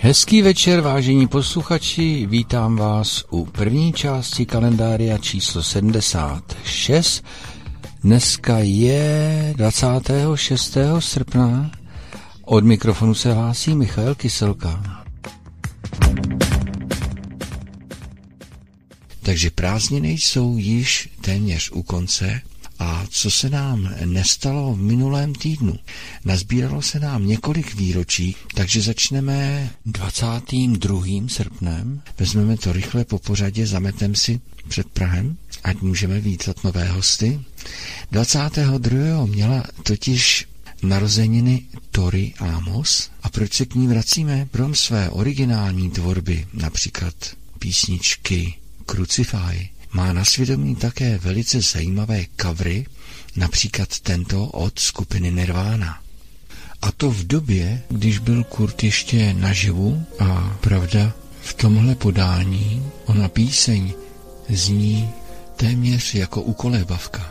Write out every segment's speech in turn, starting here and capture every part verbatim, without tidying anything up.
Hezký večer, vážení posluchači, vítám vás u první části kalendária číslo sedmdesát šest. Dneska je dvacátého šestého srpna. Od mikrofonu se hlásí Michal Kyselka. Takže prázdniny jsou již téměř u konce. A co se nám nestalo v minulém týdnu? Nazbíralo se nám několik výročí, takže začneme dvacátým druhým srpnem. Vezmeme to rychle po pořadě, zametem si před Prahem, ať můžeme vítat nové hosty. dvacátého druhého měla totiž narozeniny Tori Amos. A proč se k ní vracíme? Krom své originální tvorby, například písničky Crucify, má na svědomí také velice zajímavé covery, například tento od skupiny Nirvana. A to v době, když byl Kurt ještě naživu a pravda, v tomhle podání ona píseň zní téměř jako ukolébavka.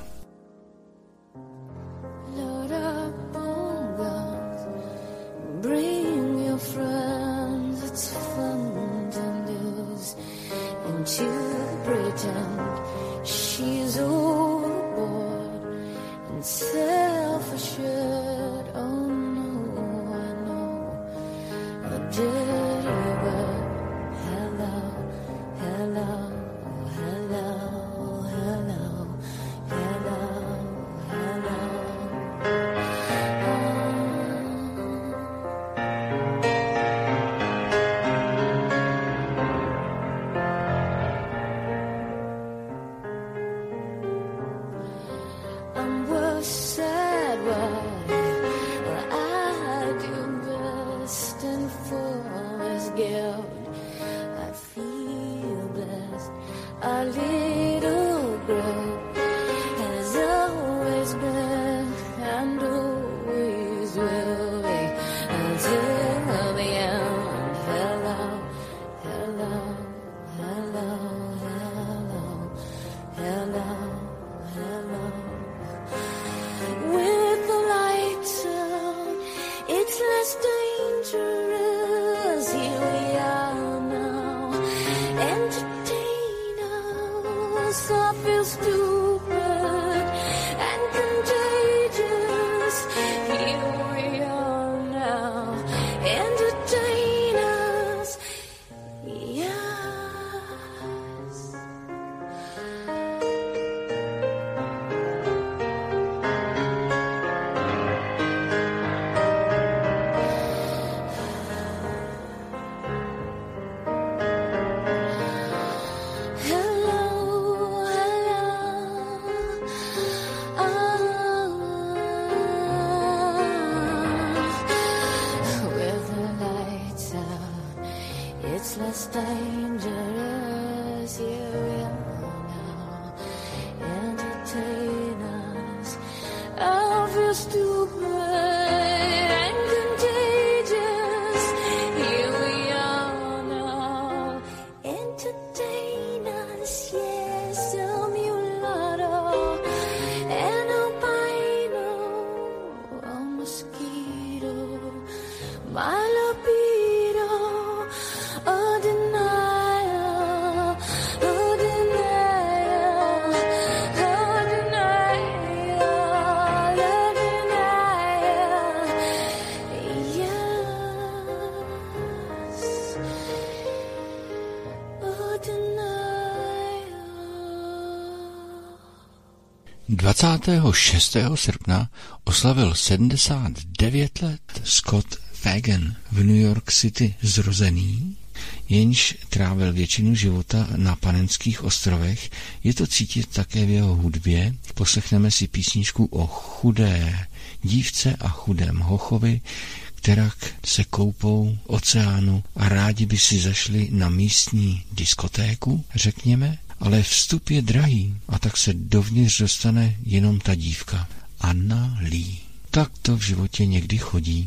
dvacátého šestého srpna oslavil sedmdesát devět let Scott Fagan, v New York City zrozený, jenž trávil většinu života na Panenských ostrovech. Je to cítit také v jeho hudbě. Poslechneme si písničku o chudé dívce a chudém hochovi, kterak se koupou v oceánu a rádi by si zašli na místní diskotéku, řekněme, ale vstup je drahý a tak se dovnitř dostane jenom ta dívka, Anna Lee. Tak to v životě někdy chodí.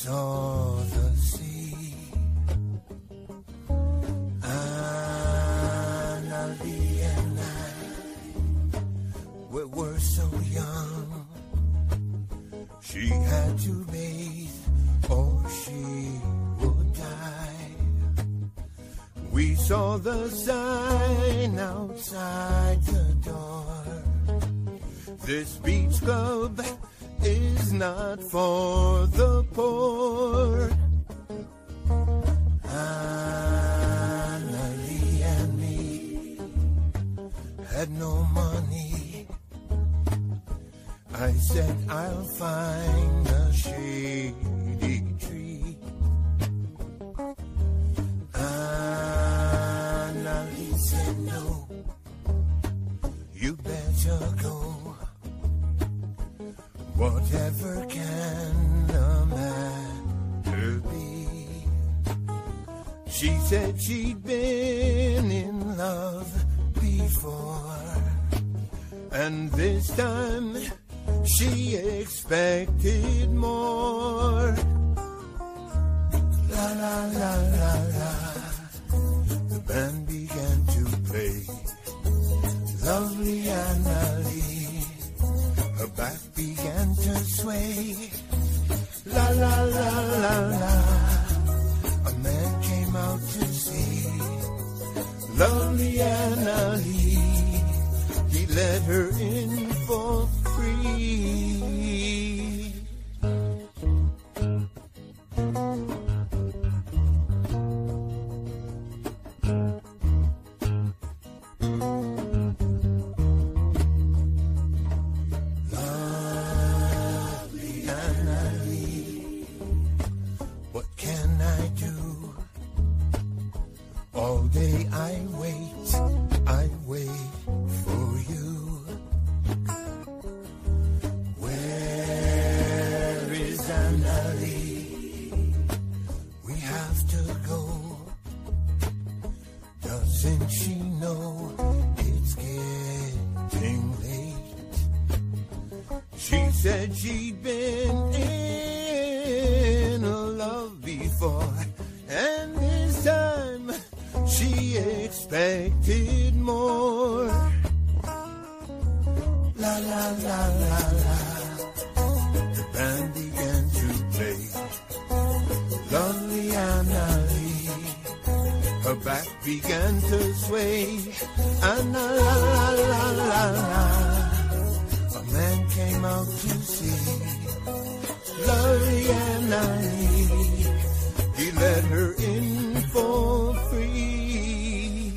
saw the sea. Annalie and I, we were so young. She had to bathe or she would die. We saw the sign outside the door. This beach club is not for the poor. Annalie and me had no money. I said I'll find a shady tree. Annalie said no, you better go. Whatever can the matter be? She said she'd been in love before, and this time she expected more. La la la la la. The band began to play. Lovely Annalie, her back began to sway. La la la la la. A man came out to see lovely Annalie. He let her in for free. She'd been in love before, and this time she expected more. La la la la la. The band began to play. Lovely Annalie, her back began to sway. Anna la la la la la. A man came out to see lovely Annalie. He let her in for free.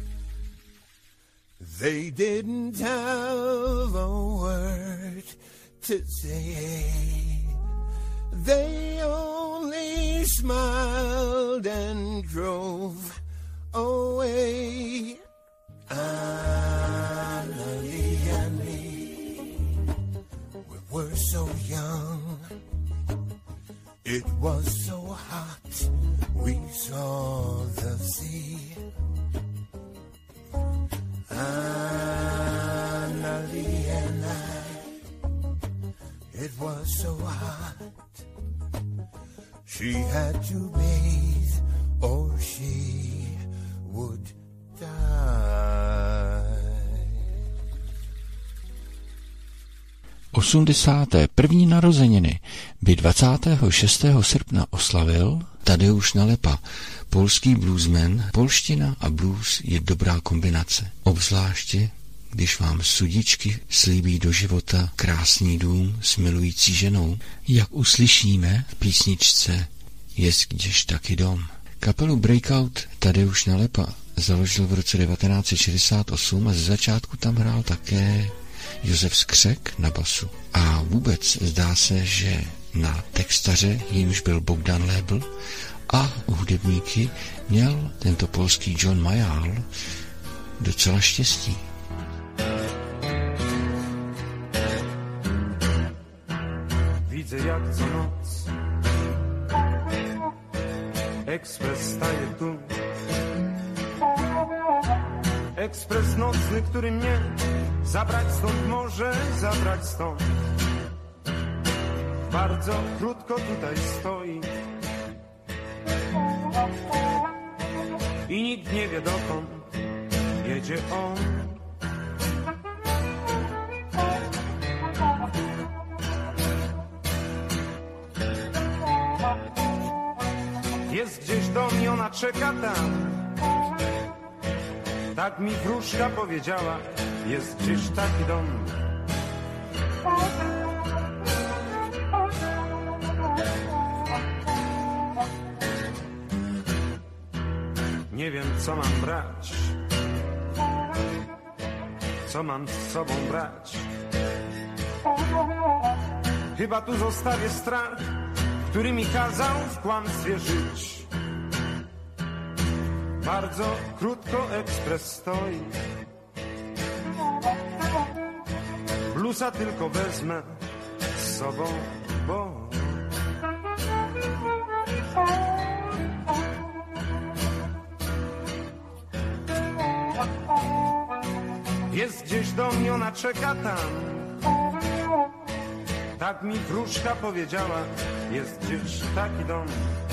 They didn't have a word to say. They only smiled and drove away. Annalie and me were so young, it was so hot, we saw the sea. Annalie and I, it was so hot, she had to bathe or she would die. osmdesáté první narozeniny by dvacátého šestého srpna oslavil Tadeusz Nalepa, polský bluesman. Polština a blues je dobrá kombinace, obzvláště když vám sudičky slíbí do života krásný dům s milující ženou, jak uslyšíme v písničce Jest gdzieś taki dom. Kapelu Breakout Tadeusz Nalepa založil v roce devatenáct set šedesát osm a ze začátku tam hrál také Josef Skřek na basu. A vůbec zdá se, že na textaře, jímž byl Bogdan Lebl, a hudebníky měl tento polský John Mayall docela štěstí. Widzę jak co noc ekspres staje tu. Ekspres nocny, który mnie zabrać stąd może, zabrać stąd. bardzo krótko tutaj stoi i nikt nie wie dokąd jedzie on. Jest gdzieś dom i ona czeka tam, tak mi wróżka powiedziała, jest gdzieś taki dom. Nie wiem, co mam brać, co mam z sobą brać. Chyba tu zostawię strach, który mi kazał w kłamstwie żyć. Bardzo krótko ekspres stoi, blusa tylko wezmę z sobą, bo jest gdzieś dom i ona czeka tam, tak mi wróżka powiedziała, jest gdzieś taki dom.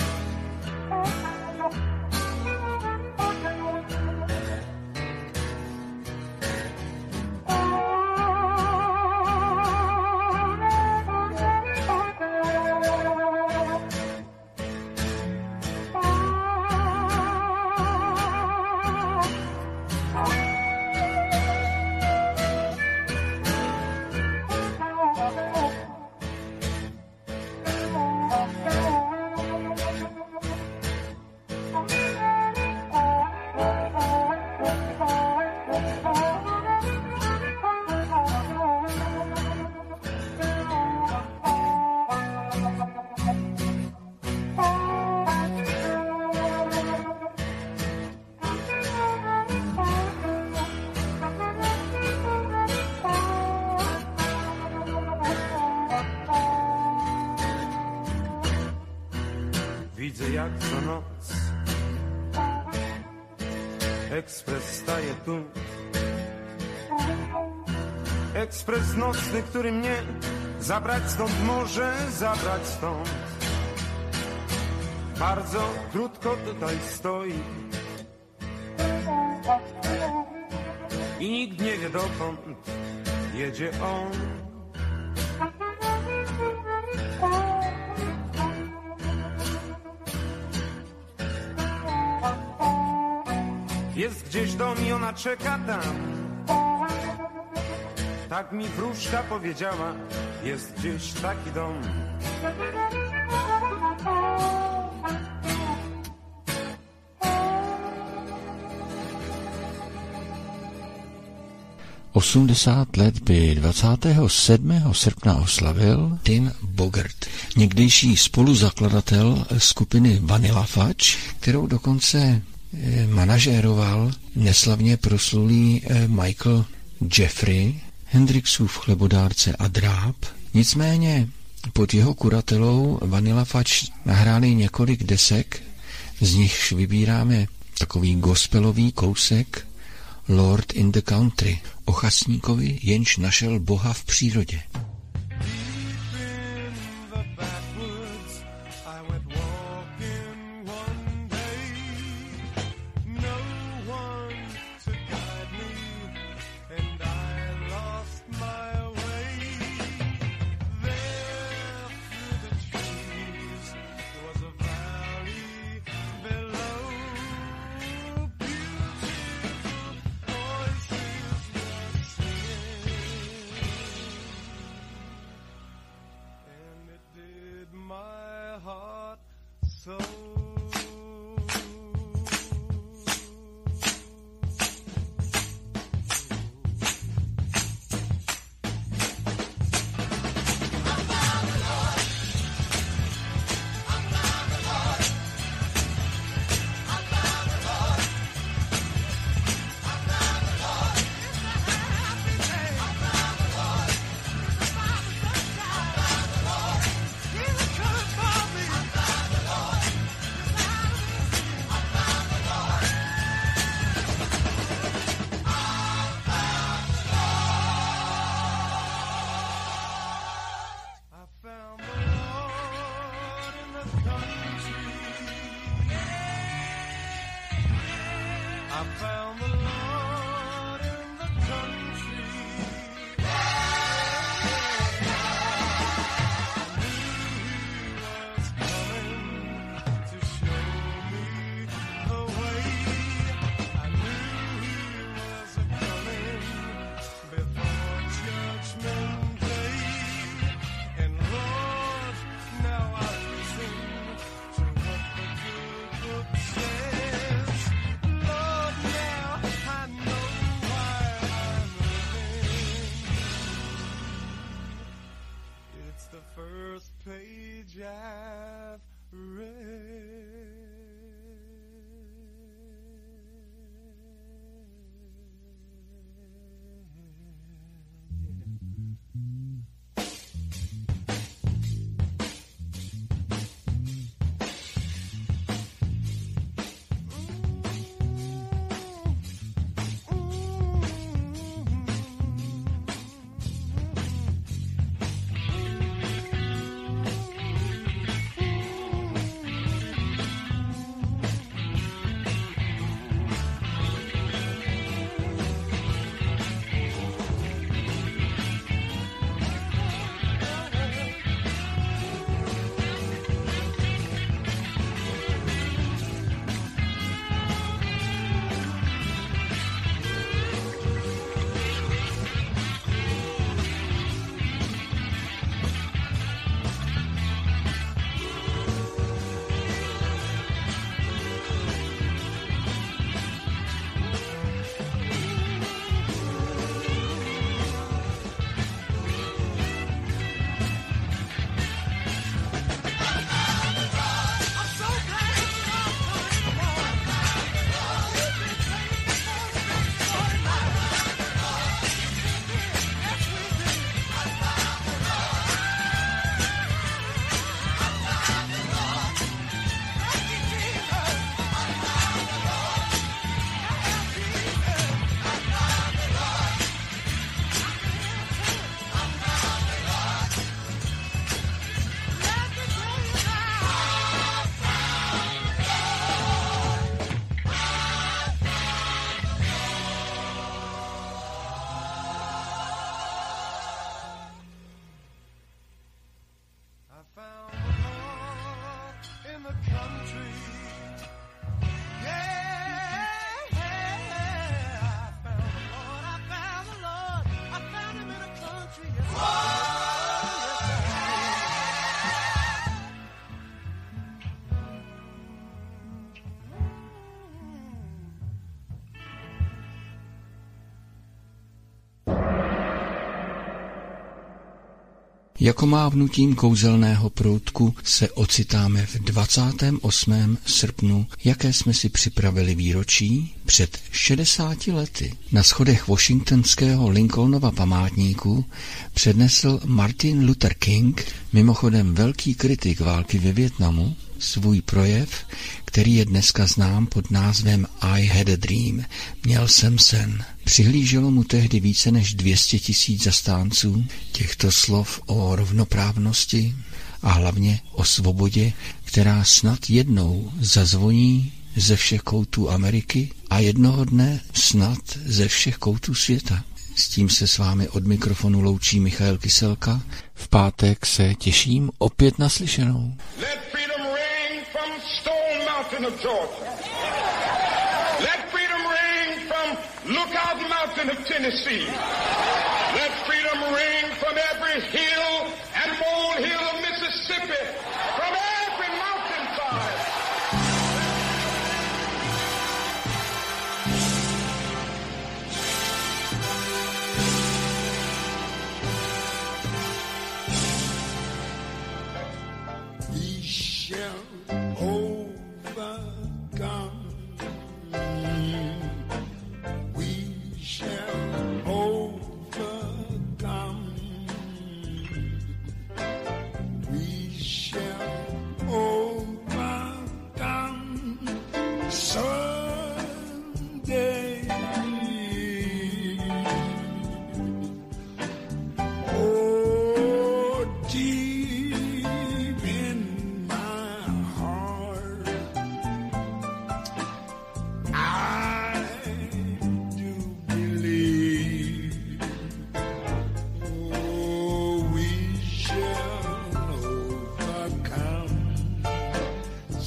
Widzę jak co noc ekspres staje tu, ekspres nocny, który mnie zabrać stąd może, zabrać stąd. Bardzo krótko tutaj stoi i nikt nie wie dokąd jedzie on. Jest gdzieś dom i ona czeka tam, tak mi wróżka powiedziała, jest gdzieś taki dom. osmdesát let by dvacátého sedmého srpna oslavil Tim Bogert, někdejší spoluzakladatel skupiny Vanilla Fudge, kterou dokonce manažéroval neslavně proslulý Michael Jeffrey, Hendrixův chlebodárce a dráb. Nicméně pod jeho kuratelou Vanilla Fudge nahráli několik desek, z nichž vybíráme takový gospelový kousek Lord in the Country, o chasníkovi, jenž našel Boha v přírodě. I found the Lord in the country. I knew He was coming to show me the way. I knew He was coming before Judgment Day. And Lord, now I listen to what the good book says. Lord, now I know why I'm living. It's the first page I've read. Jako mávnutím kouzelného proutku se ocitáme v dvacátém osmém srpnu, jaké jsme si připravili výročí. Před šedesáti lety na schodech washingtonského Lincolnova památníku přednesl Martin Luther King, mimochodem velký kritik války ve Vietnamu, svůj projev, který je dneska znám pod názvem I had a dream, měl jsem sen. Přihlíželo mu tehdy více než dvě stě tisíc zastánců těchto slov o rovnoprávnosti a hlavně o svobodě, která snad jednou zazvoní ze všech koutů Ameriky a jednoho dne snad ze všech koutů světa. S tím se s vámi od mikrofonu loučí Michael Kyselka. V pátek se těším opět na slyšenou. Let freedom ring from Stone Mountain of Georgia. Let freedom ring from Lookout Mountain of Tennessee. Let freedom ring from every hill and molehill of Mississippi, from every mountainside. We shall overcome. We shall overcome.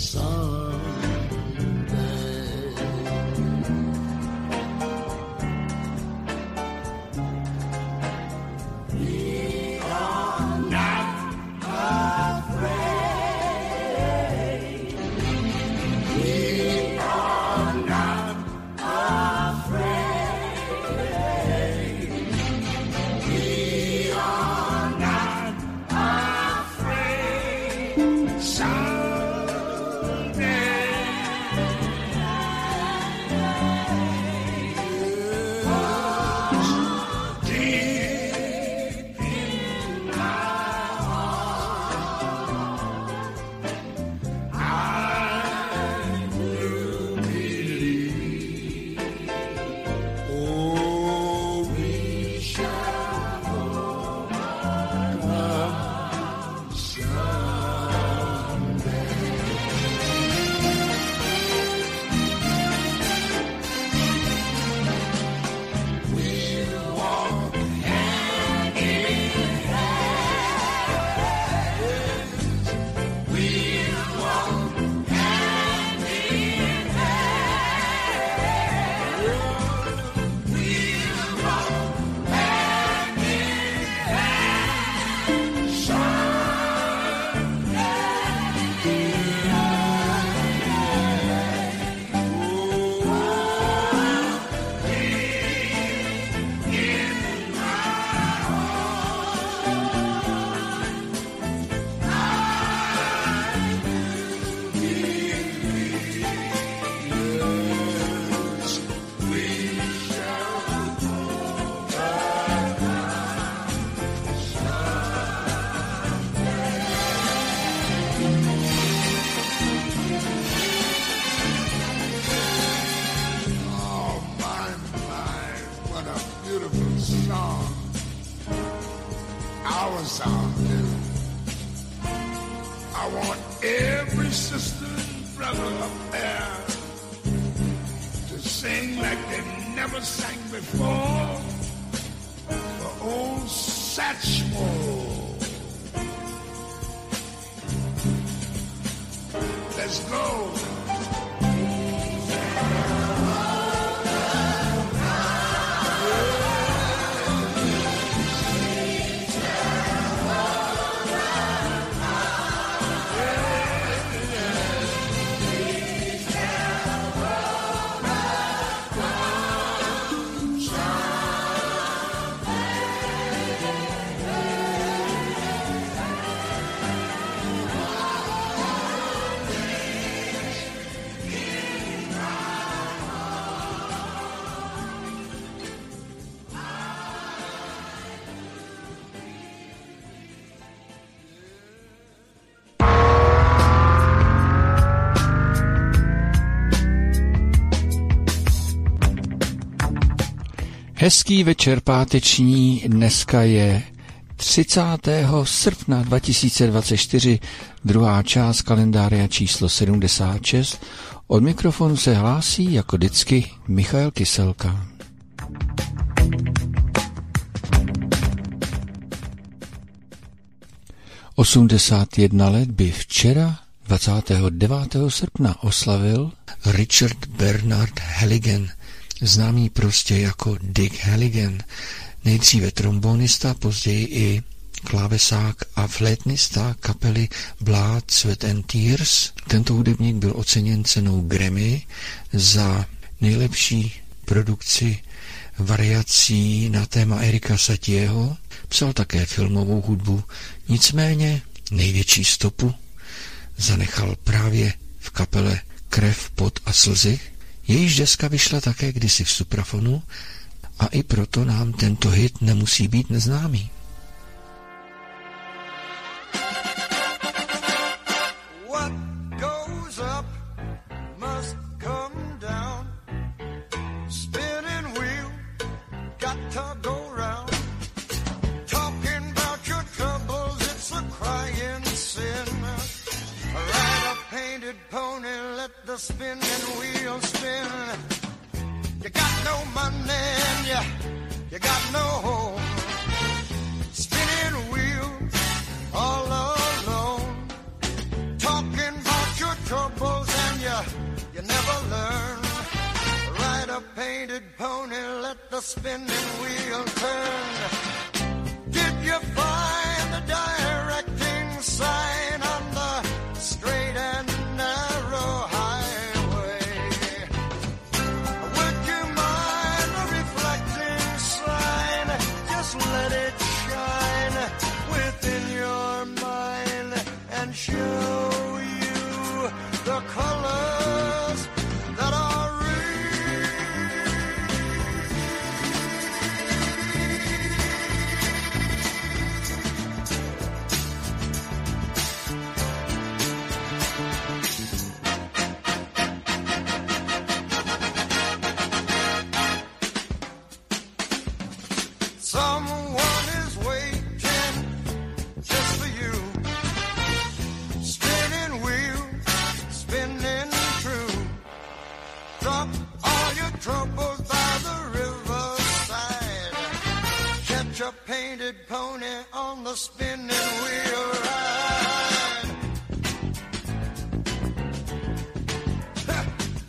Hezký večer páteční, dneska je třicátého srpna dva tisíce dvacet čtyři, druhá část kalendária číslo sedmdesát šest. Od mikrofonu se hlásí jako vždycky Michael Kyselka. osmdesát jedna let by včera dvacátého devátého srpna oslavil Richard Bernard Halligan, známý prostě jako Dick Halligan, nejdříve trombonista, později i klávesák a flétnista kapely Blood, Sweat and Tears. Tento hudebník byl oceněn cenou Grammy za nejlepší produkci variací na téma Erika Satieho. Psal také filmovou hudbu, nicméně největší stopu zanechal právě v kapele Krev, pot a slzy. Jejíž deska vyšla také kdysi v Suprafonu a i proto nám tento hit nemusí být neznámý. What goes up must come down. Spinning wheel got to go round. Talking about your troubles, it's a crying sin. Ride a painted pony, let the spinning wheel spin. You got no money and you, you got no home. Spinning wheel all alone. Talking about your troubles and you, you never learn. Ride a painted pony, let the spinning wheel turn. Did you find the directing sign on the straight and narrow highway? Would you mind the reflecting sign? Just let it shine within your mind and show you the colors that are real. Someone is waiting just for you. Spinning wheel, spinning true. Drop all your troubles by the riverside. Catch a painted pony on the spinning wheel ride. Ha!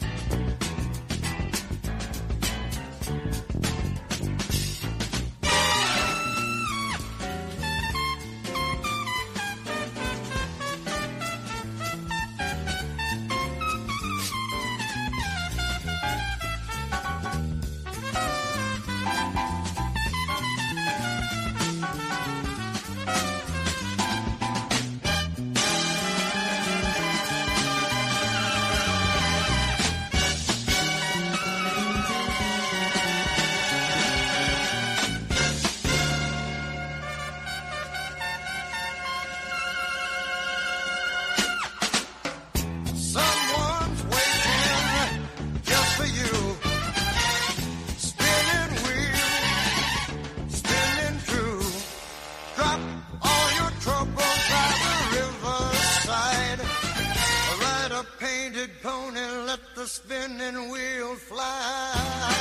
Someone's waiting just for you. Spinning wheel, spinning true. Drop all your troubles by the riverside. Ride a painted pony, let the spinning wheel fly.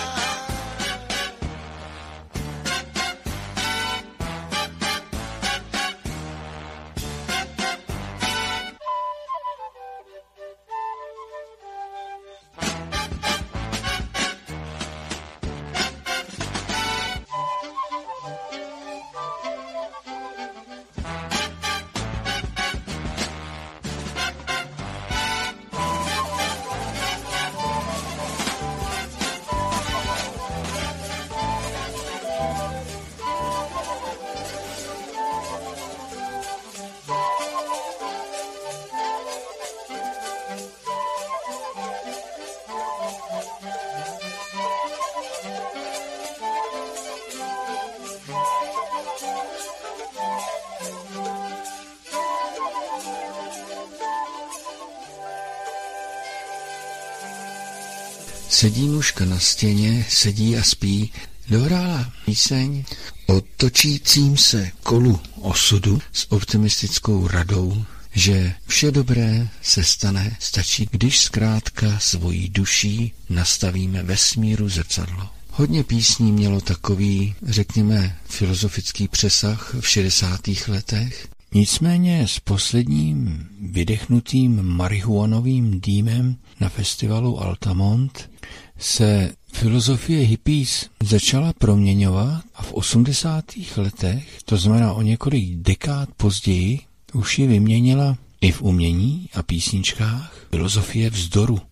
Sedí mužka na stěně, sedí a spí, dohrála píseň o točícím se kolu osudu s optimistickou radou, že vše dobré se stane, stačí, když zkrátka svojí duší nastavíme vesmíru zrcadlo. Hodně písní mělo takový, řekněme, filozofický přesah v šedesátých letech. Nicméně s posledním vydechnutým marihuanovým dýmem na festivalu Altamont se filozofie hippies začala proměňovat a v osmdesátých letech, to znamená o několik dekád později, už ji vyměnila i v umění a písničkách filozofie vzdoru.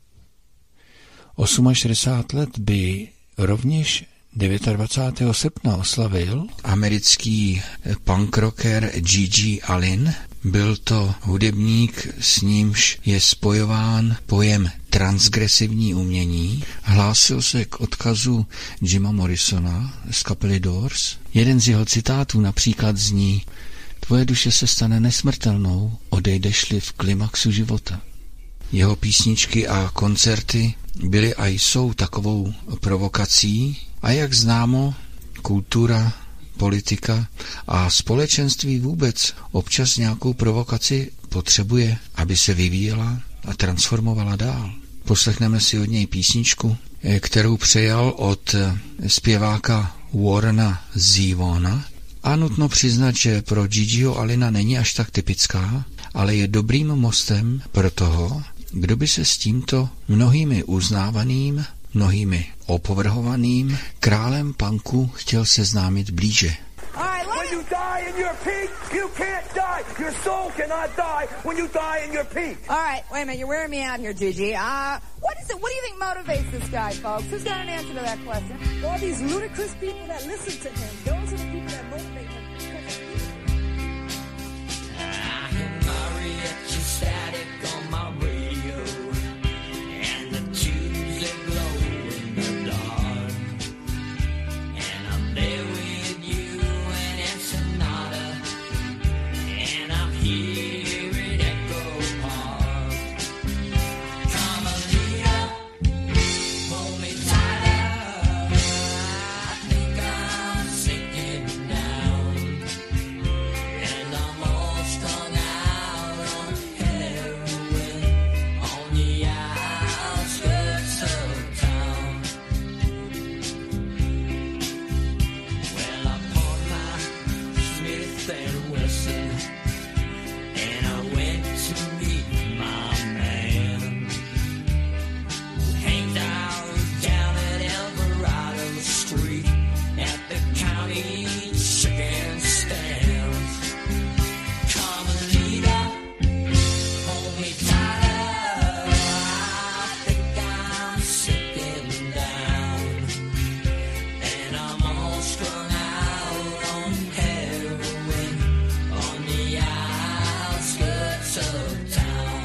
šedesát osm let by rovněž dvacátého devátého srpna oslavil americký punk rocker Gigi Allin. Byl to hudebník, s nímž je spojován pojem transgresivní umění. Hlásil se k odkazu Jima Morrisona z kapely Doors. Jeden z jeho citátů například zní: Tvoje duše se stane nesmrtelnou, odejdeš-li v klimaxu života. Jeho písničky a koncerty byly a jsou takovou provokací a jak známo, kultura, politika a společenství vůbec občas nějakou provokaci potřebuje, aby se vyvíjela a transformovala dál. Poslechneme si od něj písničku, kterou přejal od zpěváka Warrena Zevona. A nutno přiznat, že pro Gigiho Allina není až tak typická, ale je dobrým mostem pro toho, Kdo by se s tímto mnohými uznávaným, mnohými opovrhovaným králem punku chtěl seznámit blíže? When you die in your peak, you can't die. Your soul cannot die when you die in your peak. All right, wait a minute. You're wearing me out here, Gigi. Uh, what is it? What do you think motivates this guy, folks? Who's got an answer to that question? All these ludicrous people that listen to him. Those are the people that motivate him. I hear mariachi static on my radio, and the tunes that glow in the dark, and I'm there with you and Ensenada, and I'm here at Echo Park. Carmelita, hold me tighter, I think I'm sinking down, and I'm all strung out on heroin on the outskirts of town. Well, I poured my Smith and Wesson, and I went to meet my man, who hangs out down at Alvarado Street at the county chicken stands. Carmelita, hold me tighter, I think I'm sinking down, and I'm all strung out on heroin on the outskirts of town.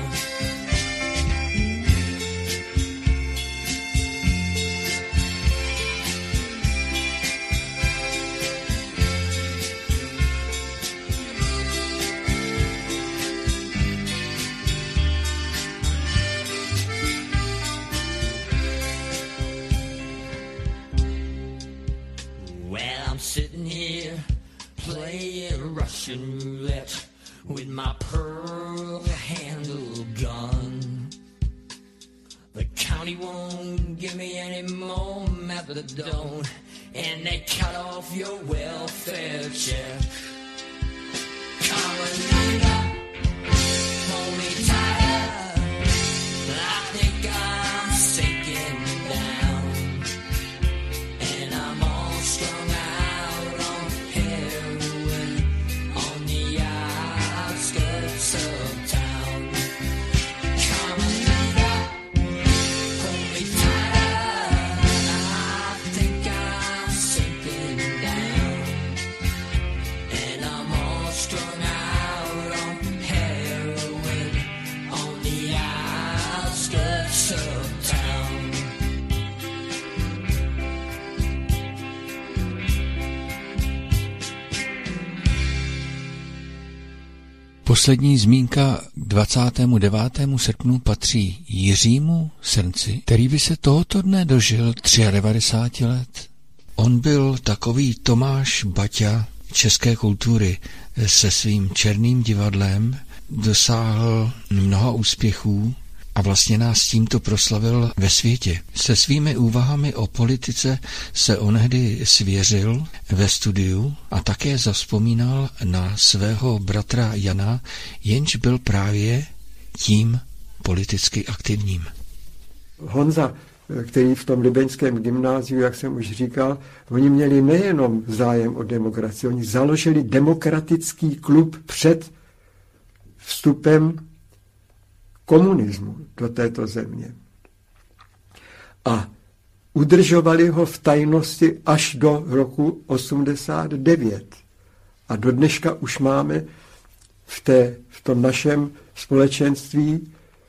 Well, I'm sitting here playing Russian roulette with my pearl handle gun. The county won't give me any more methadone, and they cut off your welfare check. Carmelita, hold me tighter, I think I'm sinking down, and I'm all strung out on heroin on the outskirts of town. Carmelita, hold me tighter, I think I'm sinking down, and I'm all strung out on heroin on the outskirts of town. Poslední zmínka k dvacátému devátému srpnu patří Jiřímu Srnci, který by se tohoto dne dožil devadesát tři let. On byl takový Tomáš Baťa české kultury. Se svým Černým divadlem dosáhl mnoha úspěchů a vlastně nás tímto proslavil ve světě. Se svými úvahami o politice se onehdy svěřil ve studiu a také zavzpomínal na svého bratra Jana, jenž byl právě tím politicky aktivním. Honza, který v tom libeňském gymnáziu, jak jsem už říkal, oni měli nejenom zájem o demokracii, oni založili demokratický klub před vstupem komunismu do této země. A udržovali ho v tajnosti až do roku osmdesát devět. A do dneška už máme v, té, v tom našem společenství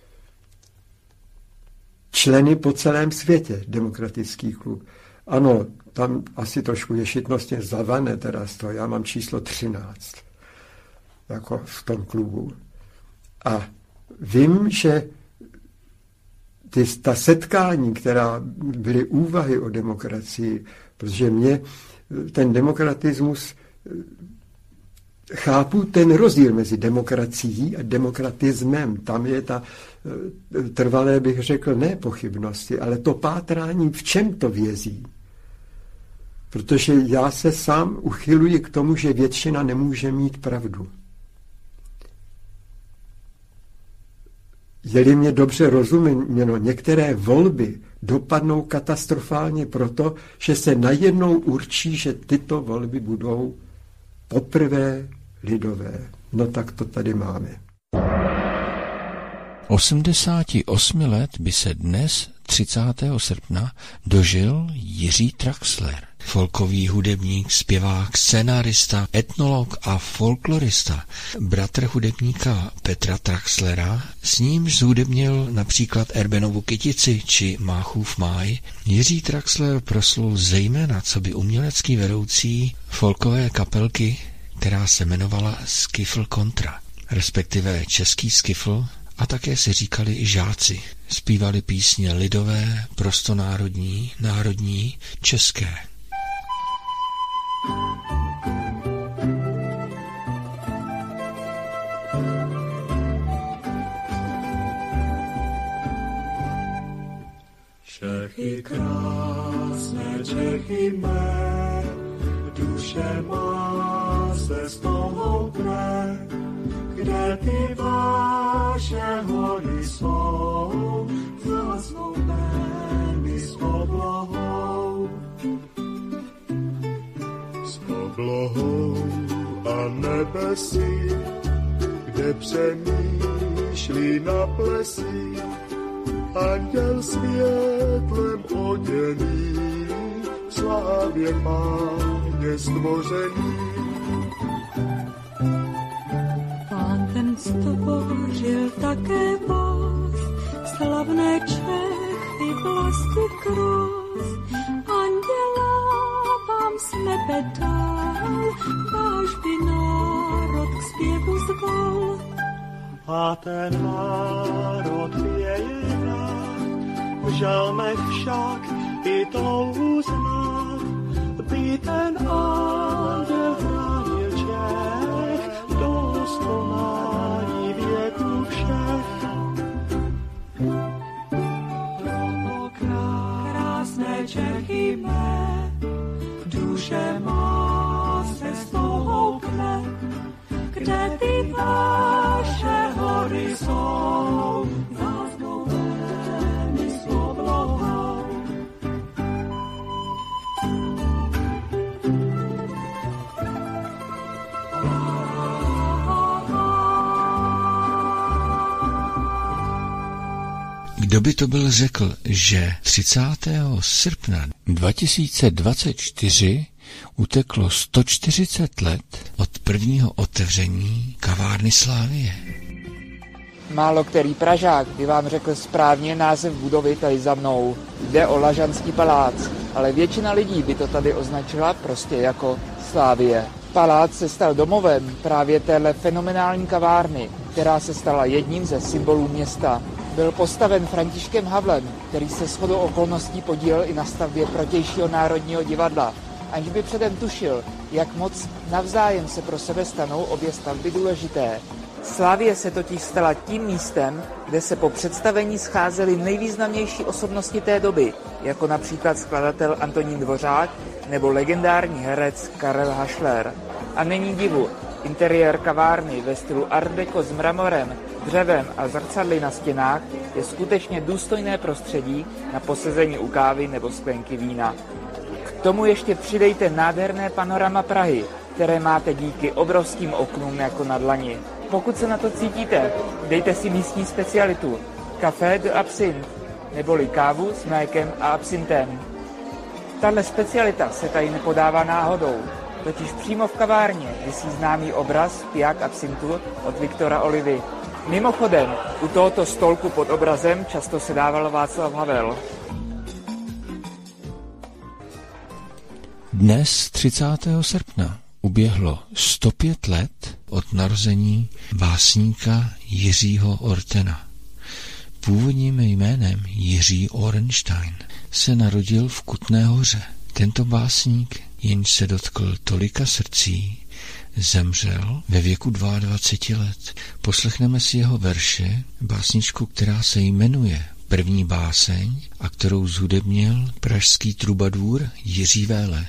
členy po celém světě, demokratický klub. Ano, tam asi trošku ješitnostně zavané teda z toho. Já mám číslo třináct jako v tom klubu. A vím, že ty, ta setkání, která byly úvahy o demokracii, protože mě ten demokratismus, chápu ten rozdíl mezi demokracií a demokratismem. Tam je ta trvalé, bych řekl, ne pochybnosti, ale to pátrání, v čem to vězí. Protože já se sám uchyluji k tomu, že většina nemůže mít pravdu. Je-li mě dobře rozuměno, některé volby dopadnou katastrofálně proto, že se najednou určí, že tyto volby budou poprvé lidové. No tak to tady máme. osmdesáti osmi let by se dnes, třicátého srpna, dožil Jiří Traxler. Folkový hudebník, zpěvák, scenárista, etnolog a folklorista, bratr hudebníka Petra Traxlera, s nímž zhudebnil například Erbenovu kytici či Máchův máj. Jiří Traxler proslul zejména coby umělecký vedoucí folkové kapelky, která se jmenovala Skiffle Kontra, respektive Český skiffle, a také si říkali i žáci. Zpívali písně lidové, prostonárodní, národní, české. Čechy krásné, Čechy mé, duše má se z toho kré, kde ty vaše hory jsou, zasnoubený s oblohou. S oblohou a nebesí, kde přemýšlí na plesí, anděl světlem oděný, v slávě Páně stvořený. Pán ten stvořil také vás, slavné Čechy vlasti kros. Anděla vám z nebe dal, váš by národ k zpěvu zval. A ten národ pěje rád, v žalmech však i to uznat, by ten anděl chránil Čech, do skonání věku všech. Proto krásné Čechy mé, duše má se z toho kne, kde ty vaše hory jsou, zasnoubený s oblohou. Kdo by to byl řekl, že třicátého srpna dva tisíce dvacet čtyři uteklo sto čtyřicet let od prvního otevření kavárny Slavie. Málo který Pražák by vám řekl správně název budovy tady za mnou. Jde o Lažanský palác, ale většina lidí by to tady označila prostě jako Slavie. Palác se stal domovem právě téhle fenomenální kavárny, která se stala jedním ze symbolů města. Byl postaven Františkem Havlem, který se shodou okolností podílel i na stavbě protějšího Národního divadla, aniž by předem tušil, jak moc navzájem se pro sebe stanou obě stavby důležité. Slavie se totiž stala tím místem, kde se po představení scházely nejvýznamnější osobnosti té doby, jako například skladatel Antonín Dvořák nebo legendární herec Karel Hašler. A není divu, interiér kavárny ve stylu Art Deco s mramorem, dřevem a zrcadly na stěnách je skutečně důstojné prostředí na posezení u kávy nebo sklenky vína. K tomu ještě přidejte nádherné panorama Prahy, které máte díky obrovským oknům jako na dlani. Pokud se na to cítíte, dejte si místní specialitu Café de Absinthe, neboli kávu s mlékem a absintem. Tahle specialita se tady nepodává náhodou, totiž přímo v kavárně visí známý obraz Piják absintu od Viktora Olivy. Mimochodem, u tohoto stolku pod obrazem často sedával Václav Havel. Dnes, třicátého srpna, uběhlo sto pět let od narození básníka Jiřího Ortena. Původním jménem Jiří Orenstein se narodil v Kutné Hoře. Tento básník, jenž se dotkl tolika srdcí, zemřel ve věku dvaceti dvou let. Poslechneme si jeho verše, básničku, která se jmenuje První báseň a kterou zhudebnil pražský trubadůr Jiří Véle.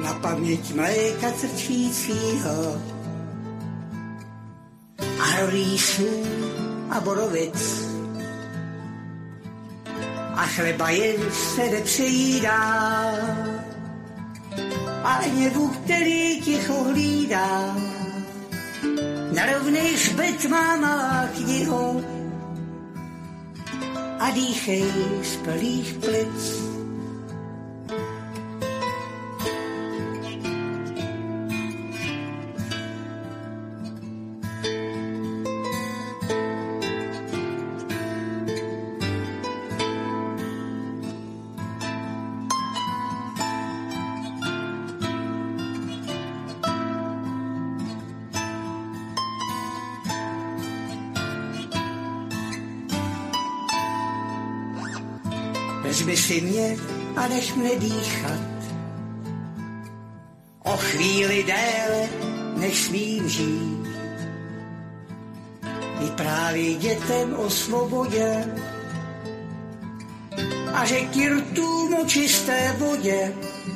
na paměť mléka crčícího a rýsů a borovic a chleba jen se nepřejídá, ale hněvu, který ticho hlídá. Na rovnej hřbet má malá kniho a dýchej z plných plic. Vezmi si mě a nech mne dýchat o chvíli déle, než smím žít. Vyprávěj dětem o svobodě a řekni rtům o čisté vodě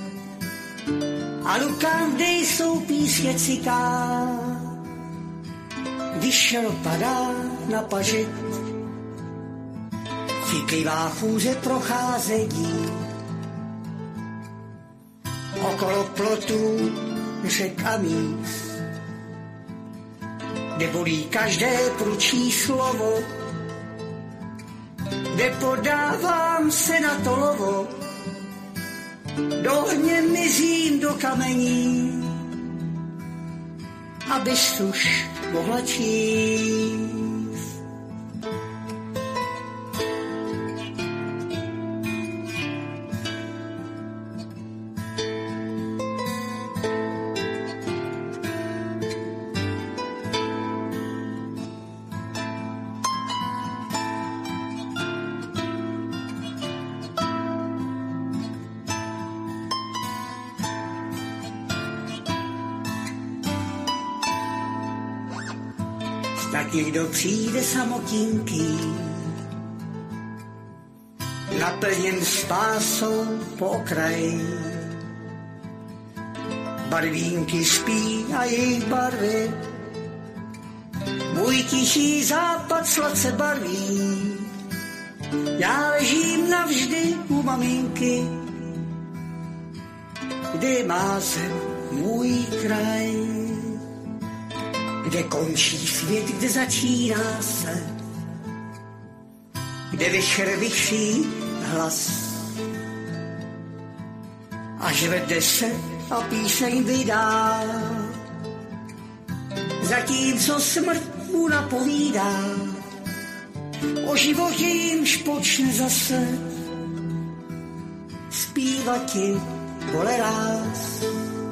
a lukám, kde jsou písně ciká. Když šel padá na pažit, chytlivá chůze procházení okolo plotů, řek a míst, kde bolí každé pručí slovo, kde podávám se na to lovo, do ohně mizím do kamení, abys už mohla číst. Tak někdo přijde samotínký, naplněn spásou po okraji. Barvínky spí a jejich barvy, můj tichý západ sladce barví. Já ležím navždy u maminky, kde má zem můj kraj. Kde končí svět, kde začíná se, kde vyšer vyšší hlas. Až vede se a píseň vydá, zatímco smrt mu napovídá o životě, jimž počne zase zpívat ti vole ráz.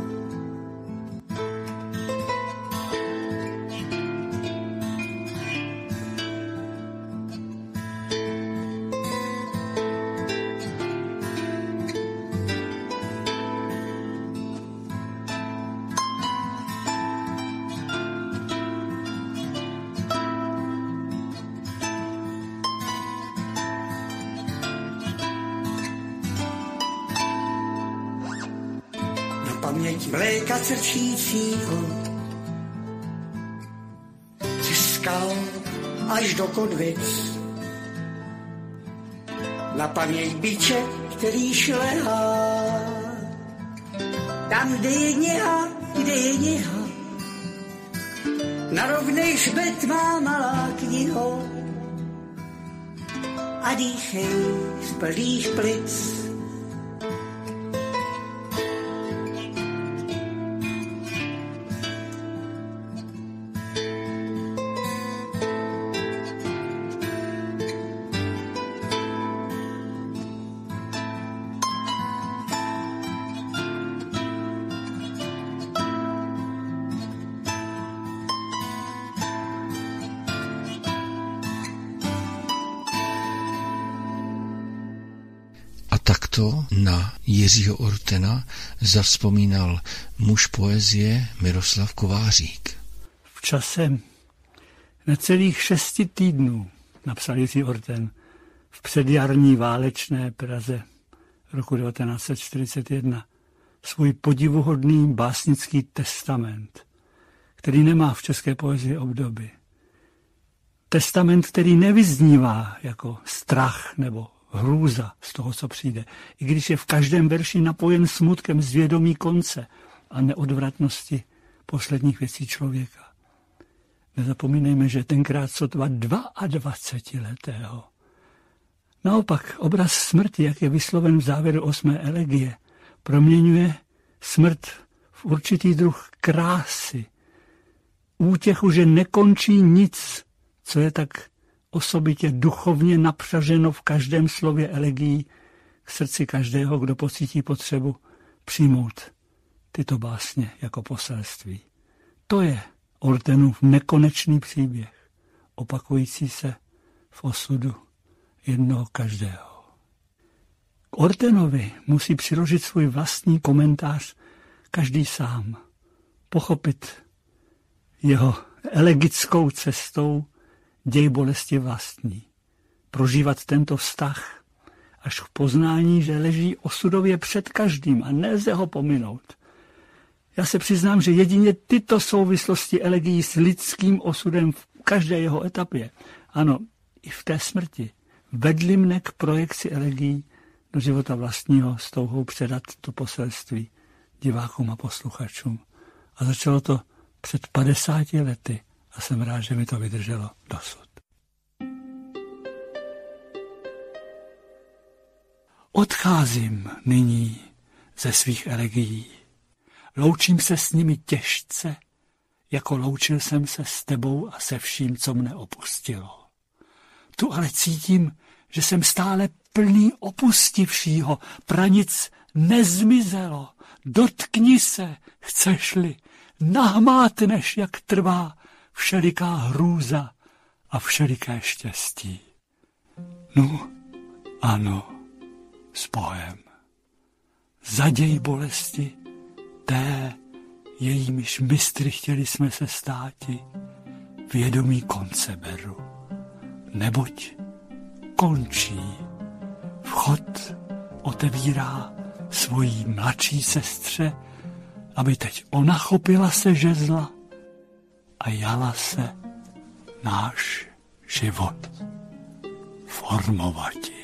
Paměť mléka crčícího ze skal až do konvic. Na paměť biče, který šlehá tam, kde je něha, kde je něha. Na rovnej hřbet má malá kniho a dýchej z plných plic. Takto na Jiřího Ortena zavzpomínal muž poezie Miroslav Kovářík. V čase necelých šesti týdnů, napsal Jiří Orten, v předjarní válečné Praze roku devatenáct set čtyřicet jedna, svůj podivuhodný básnický testament, který nemá v české poezii obdoby. Testament, který nevyznívá jako strach nebo hrůza z toho, co přijde, i když je v každém verši napojen smutkem z vědomí konce a neodvratnosti posledních věcí člověka. Nezapomínejme, že tenkrát sotva dvaadvacetiletého. Naopak obraz smrti, jak je vysloven v závěru osmé elegie, proměňuje smrt v určitý druh krásy, útěchu, že nekončí nic, co je tak osobitě duchovně napřaženo v každém slově elegií k srdci každého, kdo pocítí potřebu přijmout tyto básně jako poselství. To je Ortenův nekonečný příběh, opakující se v osudu jednoho každého. K Ortenovi musí přiložit svůj vlastní komentář každý sám, pochopit jeho elegickou cestou děj bolesti vlastní, prožívat tento vztah až k poznání, že leží osudově před každým a nelze ho pominout. Já se přiznám, že jedině tyto souvislosti elegií s lidským osudem v každé jeho etapě, ano, i v té smrti, vedly mne k projekci elegií do života vlastního s touhou předat to poselství divákům a posluchačům. A začalo to před padesáti lety a jsem rád, že mi to vydrželo dosud. Odcházím nyní ze svých elegií. Loučím se s nimi těžce, jako loučil jsem se s tebou a se vším, co mne opustilo. Tu ale cítím, že jsem stále plný opustivšího, pranic nezmizelo. Dotkni se, chceš-li, nahmátneš, jak trvá všeliká hrůza a všeliké štěstí. No, ano, s Bohem. Zaděj bolesti, té, jejímiž mistry chtěli jsme se státi, vědomí konce beru. Neboť končí. Vchod otevírá svojí mladší sestře, aby teď ona chopila se žezla a jala se náš život formovati.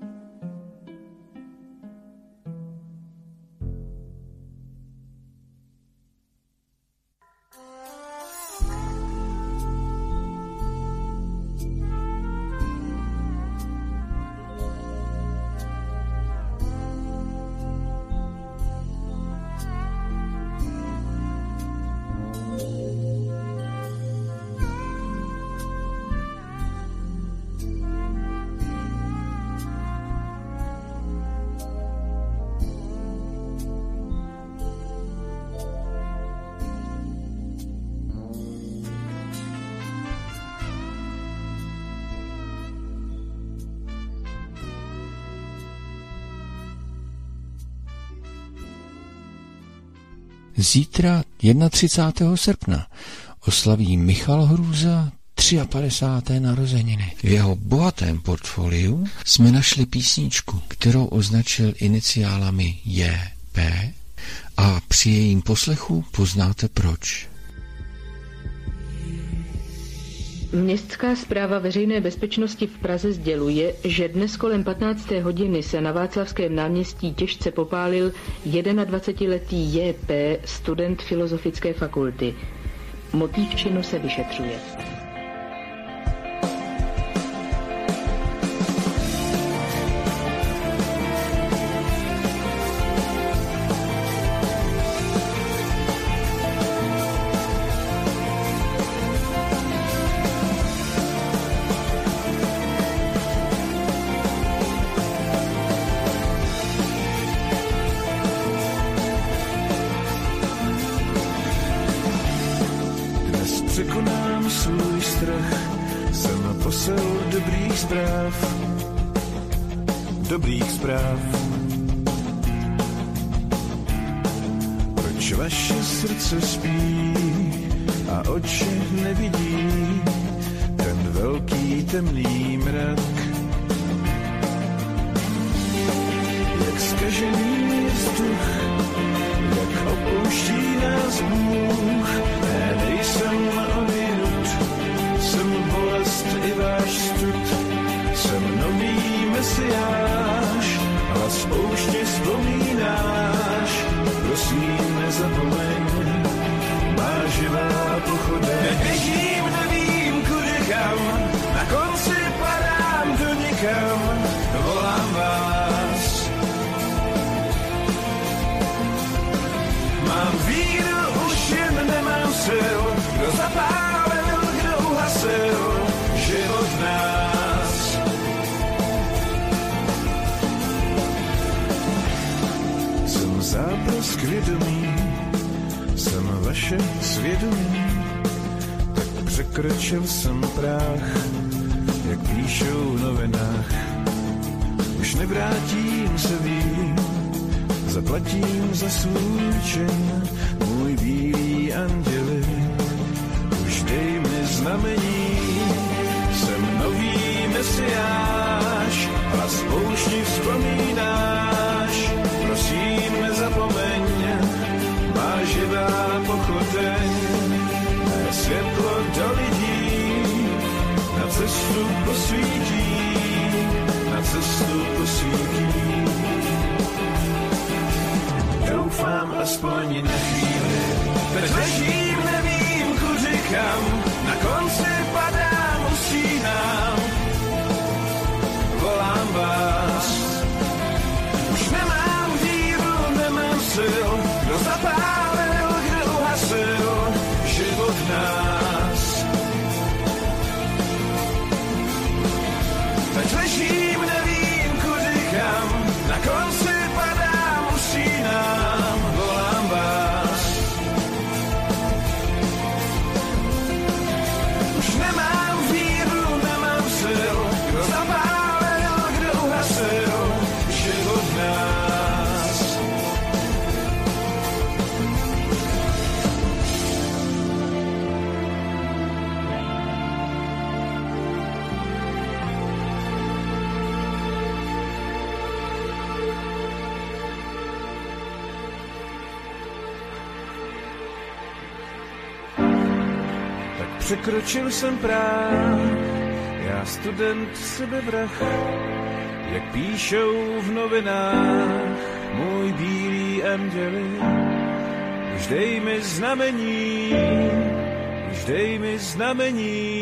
Zítra třicátého prvního srpna oslaví Michal Hrůza padesátého třetího narozeniny. V jeho bohatém portfoliu jsme našli písničku, kterou označil iniciálami J P a při jejím poslechu poznáte proč. Městská správa veřejné bezpečnosti v Praze sděluje, že dnes kolem patnácté hodiny se na Václavském náměstí těžce popálil dvacetijednoletý J P, student Filozofické fakulty. Motiv činu se vyšetřuje. Překonám svůj strach, jsem posel dobrých zpráv, dobrých zpráv. Proč vaše srdce spí a oči nevidí ten velký temný mrak? Jak zkažený vzduch pouští nás Bůh. Ne, nejsem odinut, jsem bolest i váš stud. Jsem nový mesiáš, a z pouště vzpomínáš. Prosím, nezapomeň, má živá pochodeň. Teď běžím, nevím kudy kam, na konci padám do nikam, volám vás. Mám víru, už jen nemám sil, kdo zapálil, kdo uhasil život nás. Jsem záblesk vědomí, jsem vaše svědomí, tak překročil jsem práh, jak píšou v novinách. Už nevrátím se, vím, zaplatím za svůj čin, můj bílý anděli. Už dej mi znamení, jsem nový mesiáš, a z poušti vzpomínáš. Prosím, nezapomeň, má živá pochodeň, mé světlo do lidí, na cestu posvítí, na cestu posvítí. Doufám aspoň na chvíli, teď ležím, nevím kudy kam, na konci padám, usínám, volám vás. Už nemám víru, nemám sil, kdo zapálil, kdo uhasil život nás. Teď ležím, nevím kudy kam, na konci padám, usínám, volám vás. Už nemám víru, nemám sil, kdo zapálil, kdo uhasil život nás. Překročil jsem práh, já student sebevrah, jak píšou v novinách můj bílý anděli. Už dej mi znamení, už dej mi znamení.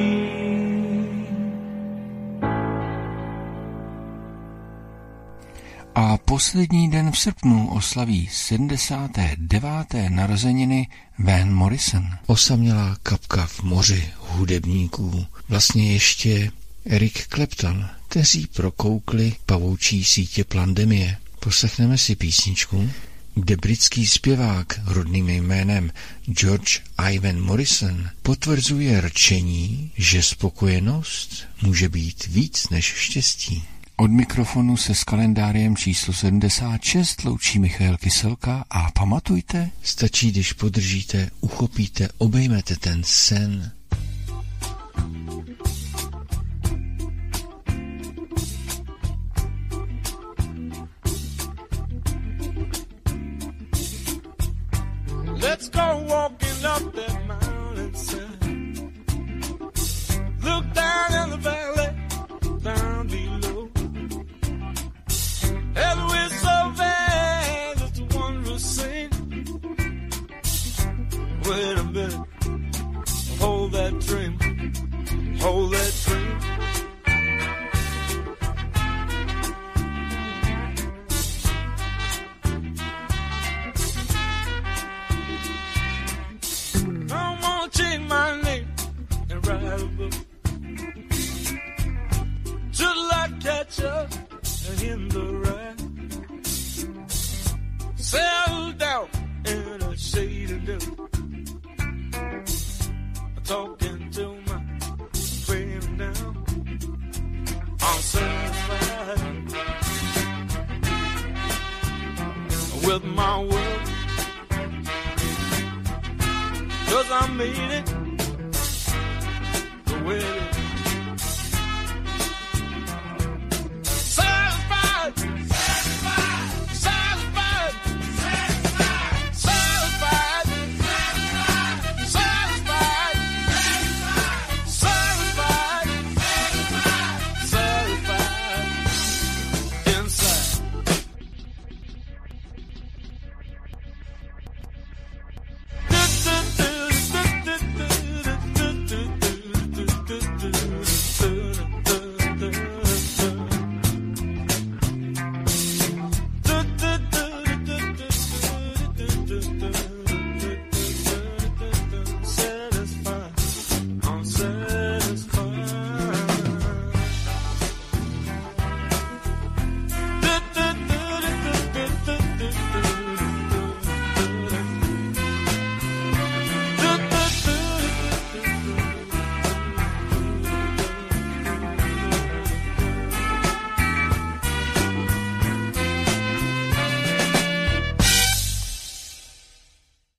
A poslední den v srpnu oslaví sedmdesáté deváté narozeniny Van Morrison. Osamělá kapka v moři hudebníků. Vlastně ještě Eric Clapton, kteří prokoukli pavoučí sítě pandemie. Poslechneme si písničku, kde britský zpěvák rodným jménem George Ivan Morrison potvrzuje rčení, že spokojenost může být víc než štěstí. Od mikrofonu se s kalendářem číslo sedmdesát šest loučí Michael Kyselka a pamatujte, stačí, když podržíte, uchopíte, obejmete ten sen. Let's go walking up that mountainside. Look down in the valley, down below. And we're so bad, just the one who sing. Wait a minute, hold that dream, hold that dream. I wanna change my name and write a book. Should like catch up in the ride. Settle down in a shade of blue. Talking to my friend now. I'm satisfied with my work, 'cause I made it